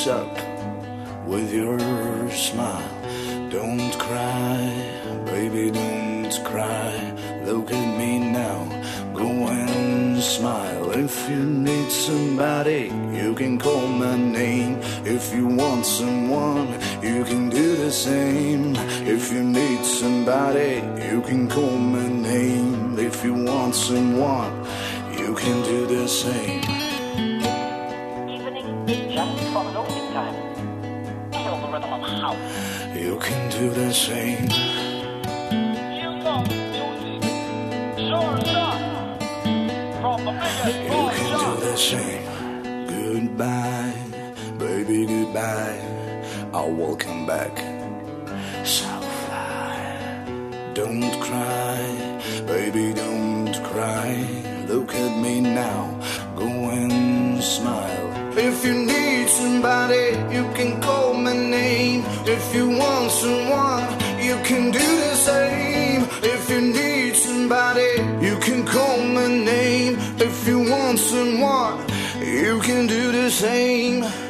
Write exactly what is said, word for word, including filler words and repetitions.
lights up with your smile. Don't cry, baby, don't cry. Look at me now, go and smile. If you need somebody, you can call my name. If you want someone, you can do the same. If you need somebody, you can call my name. If you want someone, you can do the same. Evening, just for an opening time. Feel the rhythm of house. You can do the same. You know music. Sure, sure. From the biggest You boy can do the same. Goodbye, baby, goodbye. I will come back. So fly. Don't cry, baby, don't cry. Look at me now, go and smile. If you need somebody, you can call my name. If you want someone, you can do the same. If you need somebody, you can call my name. If you want someone, you can do the same.